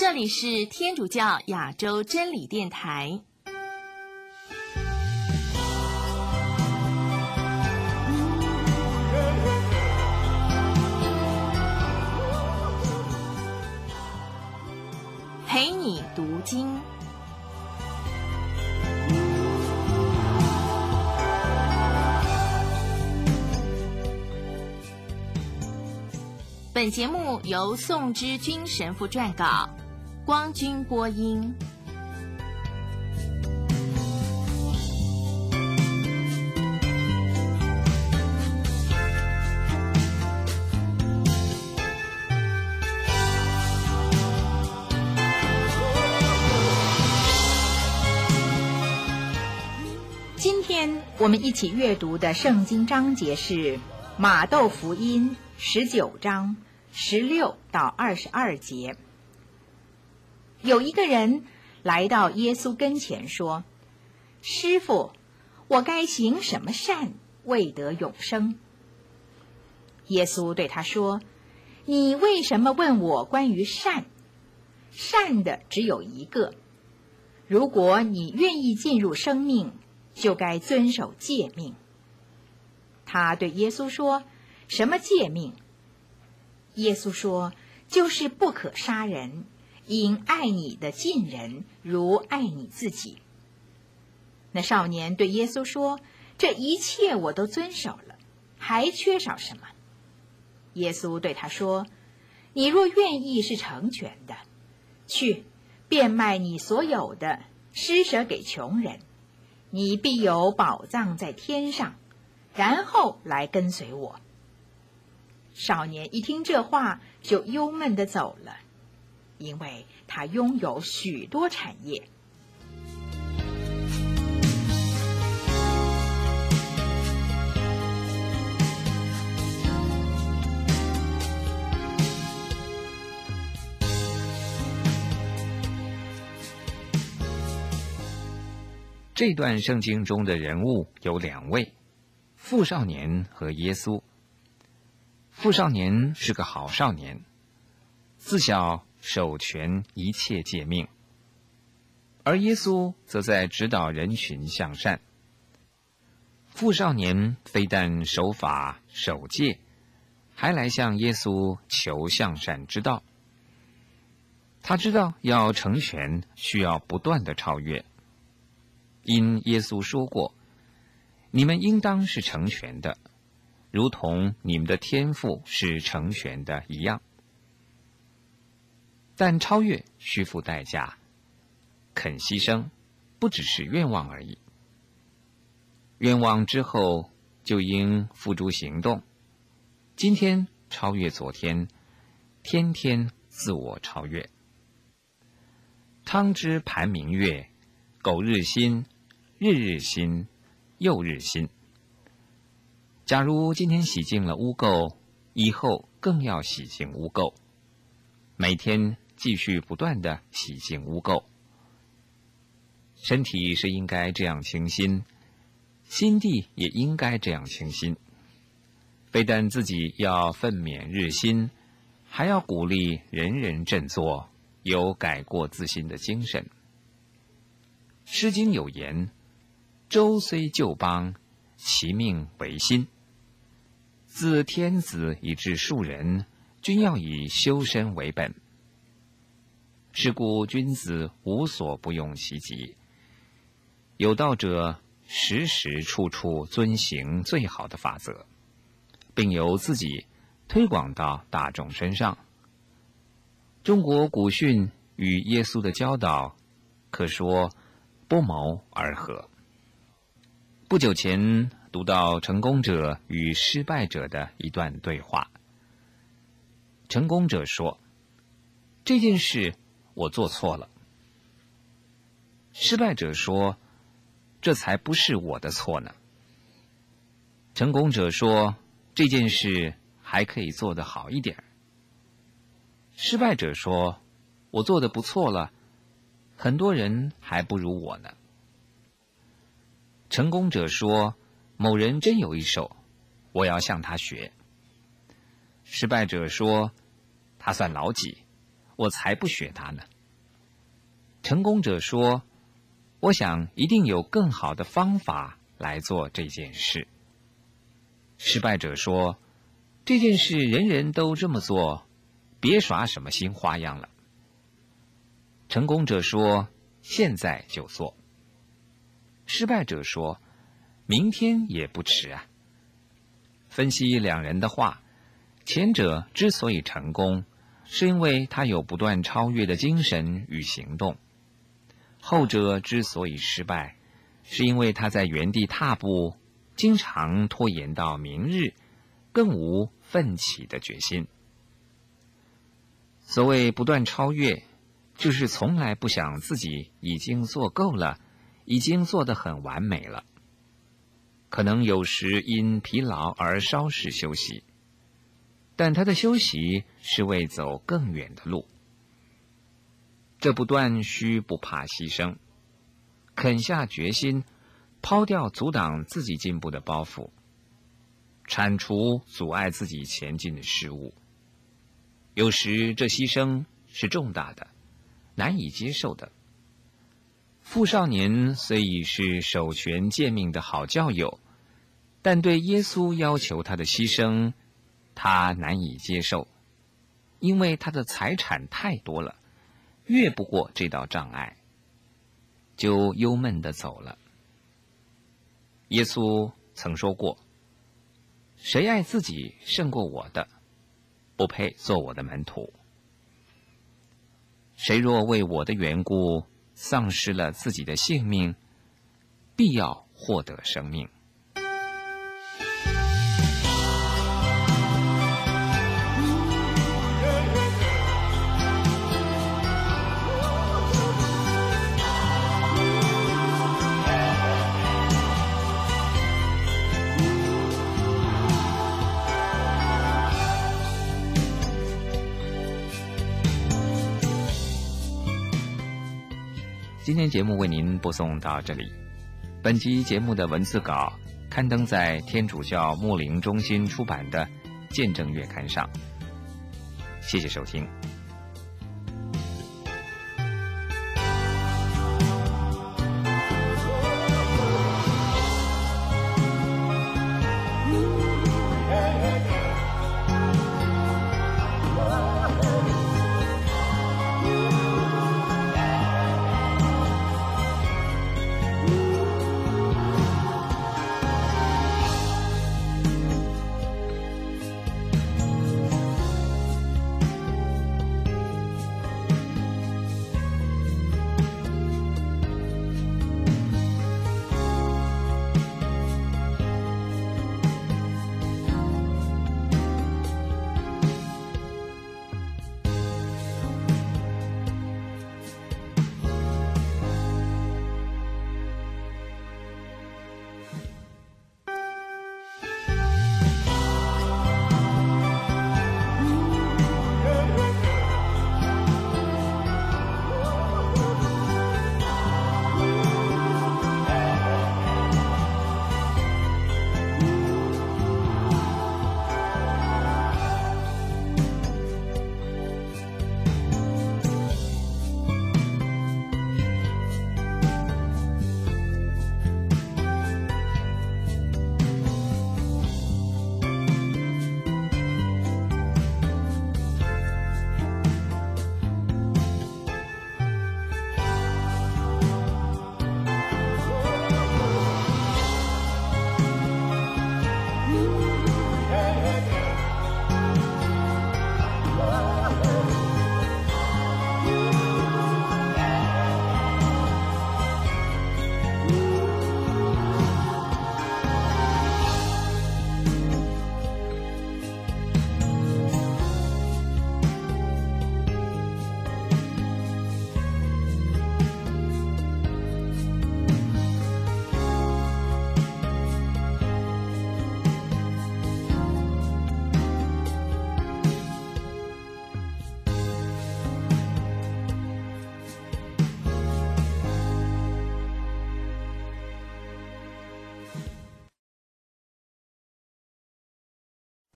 这里是天主教亚洲真理电台。陪你读经。本节目由宋之君神父撰稿，光君播音。 今天我们一起阅读的圣经章节是马窦福音19章16到22节。有一个人来到耶稣跟前说：师父，我该行什么善为得永生？耶稣对他说：你为什么问我关于善？善的只有一个。如果你愿意进入生命，就该遵守诫命。他对耶稣说：什么诫命？耶稣说：就是不可杀人，应爱你的近人如爱你自己。那少年对耶稣说：这一切我都遵守了，还缺少什么？耶稣对他说：你若愿意是成全的，去变卖你所有的，施舍给穷人，你必有宝藏在天上，然后来跟随我。少年一听这话，就忧闷地走了，因为他拥有许多产业。 这段圣经中的人物有两位，富少年和耶稣。富少年是个好少年，自小守全一切诫命，而耶稣则在指导人群向善。富少年非但守法守戒，还来向耶稣求向善之道。他知道要成全需要不断的超越，因耶稣说过：你们应当是成全的，如同你们的天父是成全的一样。但超越需付代价，肯牺牲不只是愿望而已。愿望之后就应付诸行动。今天超越昨天，天天自我超越。汤之盘明月，苟日新，日日新，又日新。假如今天洗净了污垢，以后更要洗净污垢，每天继续不断地洗净污垢。身体是应该这样清新，心地也应该这样清新。非但自己要奋勉日新，还要鼓励人人振作，有改过自新的精神。诗经有言：周虽旧邦，其命维新。自天子以至庶人，均要以修身为本。是故君子无所不用其极，有道者时时处处遵行最好的法则，并由自己推广到大众身上。中国古训与耶稣的教导可说不谋而合。不久前读到成功者与失败者的一段对话。成功者说：这件事我做错了。失败者说：这才不是我的错呢。成功者说：这件事还可以做得好一点。失败者说：我做得不错了，很多人还不如我呢。成功者说：某人真有一手，我要向他学。失败者说：他算老几， 我才不学他呢。成功者说，我想一定有更好的方法来做这件事。失败者说，这件事人人都这么做，别耍什么新花样了。成功者说，现在就做。失败者说，明天也不迟啊。分析两人的话，前者之所以成功，是因为他有不断超越的精神与行动；后者之所以失败，是因为他在原地踏步，经常拖延到明日，更无奋起的决心。所谓不断超越，就是从来不想自己已经做够了，已经做得很完美了。可能有时因疲劳而稍事休息，但他的休息是为走更远的路。这不断需不怕牺牲，肯下决心，抛掉阻挡自己进步的包袱，铲除阻碍自己前进的事物。有时这牺牲是重大的，难以接受的。富少年虽已是守权诫命的好教友，但对耶稣要求他的牺牲，他难以接受，因为他的财产太多了，越不过这道障碍，就忧闷地走了。耶稣曾说过，谁爱自己胜过我的，不配做我的门徒。谁若为我的缘故丧失了自己的性命，必要获得生命。今天节目为您播送到这里。本集节目的文字稿刊登在天主教牧灵中心出版的《见证月刊》上。谢谢收听。